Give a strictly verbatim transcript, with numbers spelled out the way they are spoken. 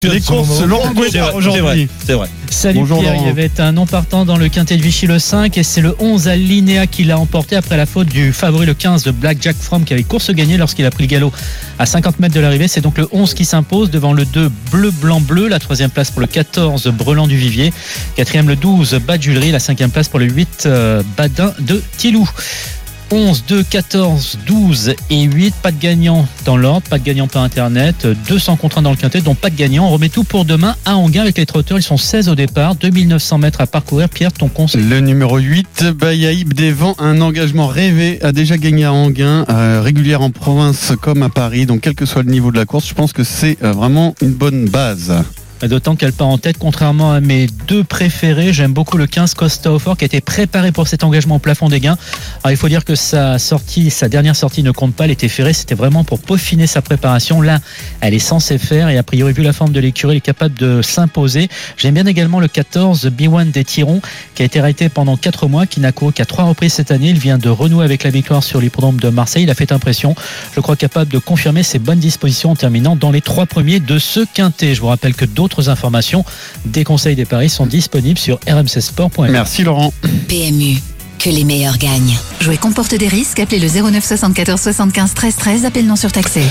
Les courses, Laurent Gouetta aujourd'hui. C'est vrai. Salut Bonjour, Pierre, Laurent. il y avait un non partant dans le quintet de Vichy le cinq et c'est le onze Alinéa qui l'a emporté après la faute du favori le quinze de Black Jack From qui avait course gagnée lorsqu'il a pris le galop à cinquante mètres de l'arrivée. C'est donc le onze qui s'impose devant le deux Bleu Blanc Bleu, la troisième place pour le quatorze Brelan du Vivier, quatrième le douze Badulerie, la cinquième place pour le huit euh, Badin de Tilou. onze, deux, quatorze, douze et huit, pas de gagnant dans l'ordre, pas de gagnant par internet, deux cents contraints dans le quintet, dont pas de gagnant. On remet tout pour demain à Anguin avec les trotteurs, ils sont seize au départ, deux mille neuf cents mètres à parcourir. Pierre, ton conseil? Le numéro huit, Bayaïb Desvents, un engagement rêvé, a déjà gagné à Anguin, euh, régulière en province comme à Paris, donc quel que soit le niveau de la course, je pense que c'est euh, vraiment une bonne base. D'autant qu'elle part en tête, contrairement à mes deux préférés. J'aime beaucoup le quinze Costa Aufort qui a été préparé pour cet engagement au plafond des gains. Alors, il faut dire que sa sortie, sa dernière sortie ne compte pas. Elle était ferrée, c'était vraiment pour peaufiner sa préparation. Là, elle est censée faire et a priori, vu la forme de l'écurie, elle est capable de s'imposer. J'aime bien également le quatorze B un des Tirons qui a été arrêté pendant quatre mois, qui n'a couru qu'à trois reprises cette année. Il vient de renouer avec la victoire sur l'hippodrome de Marseille. Il a fait impression. Je crois capable de confirmer ses bonnes dispositions en terminant dans les trois premiers de ce quintet. Je vous rappelle que d'autres D'autres informations, des conseils des paris sont disponibles sur r m c sport point f r. Merci Laurent. P M U, que les meilleurs gagnent. Jouer comporte des risques, appelez le zéro neuf soixante-quatorze soixante-quinze treize treize, appel non surtaxé.